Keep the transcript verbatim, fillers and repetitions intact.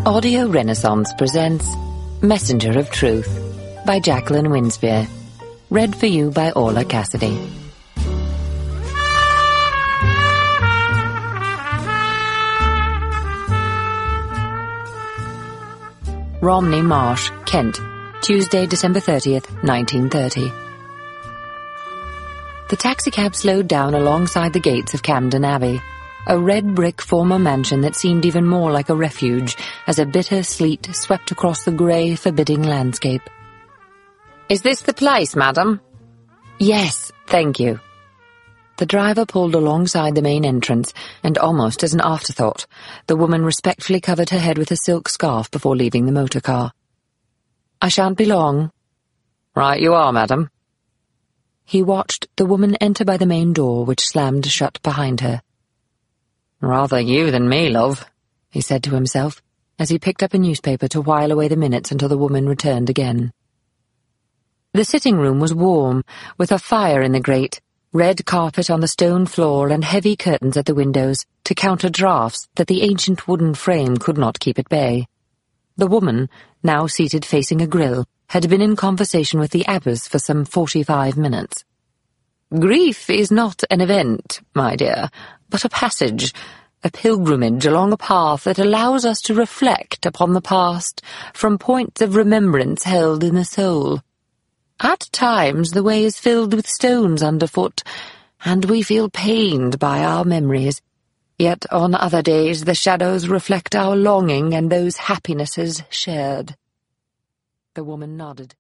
Audio Renaissance presents Messenger of Truth by Jacqueline Winspear. Read for you by Orla Cassidy. Romney Marsh, Kent, Tuesday, December thirtieth, nineteen thirty. The taxicab slowed down alongside the gates of Camden Abbey, a red brick former mansion that seemed even more like a refuge as a bitter sleet swept across the grey, forbidding landscape. "Is this the place, madam?" "Yes, thank you." The driver pulled alongside the main entrance, and almost as an afterthought, the woman respectfully covered her head with a silk scarf before leaving the motor car. "I shan't be long." "Right you are, madam." He watched the woman enter by the main door, which slammed shut behind her. "Rather you than me, love," he said to himself, as he picked up a newspaper to while away the minutes until the woman returned again. The sitting room was warm, with a fire in the grate, red carpet on the stone floor and heavy curtains at the windows to counter draughts that the ancient wooden frame could not keep at bay. The woman, now seated facing a grill, had been in conversation with the Abbas for some forty-five minutes. "Grief is not an event, my dear, but a passage, a pilgrimage along a path that allows us to reflect upon the past from points of remembrance held in the soul. At times the way is filled with stones underfoot, and we feel pained by our memories, yet on other days the shadows reflect our longing and those happinesses shared." The woman nodded.